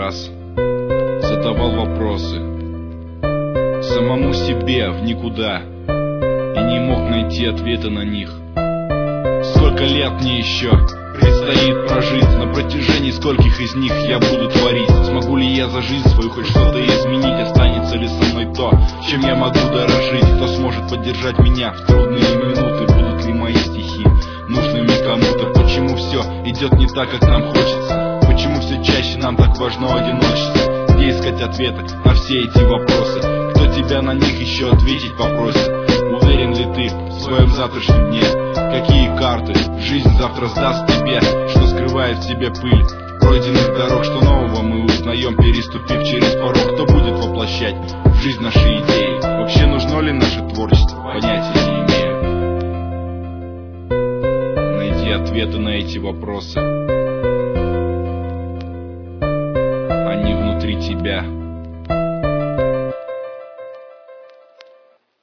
раз задавал вопросы самому себе в никуда и не мог найти ответа на них. Сколько лет мне еще предстоит прожить? На протяжении скольких из них я буду творить? Смогу ли я за жизнь свою хоть что-то изменить? Останется ли со мной то, чем я могу дорожить? Кто сможет поддержать меня в трудные минуты? Будут ли мои стихи нужными кому-то? Почему все идет не так, как нам хочется? Почему все чаще нам так важно одиночество? Где искать ответы на все эти вопросы? Кто тебя на них еще ответить попросит? Уверен ли ты в своем завтрашнем дне? Какие карты жизнь завтра сдаст тебе? Что скрывает в себе пыль пройденных дорог? Что нового мы узнаем, переступив через порог? Кто будет воплощать в жизнь наши идеи? Вообще нужно ли наше творчество? Понятия не имею. Найди ответы на эти вопросы. Они внутри тебя.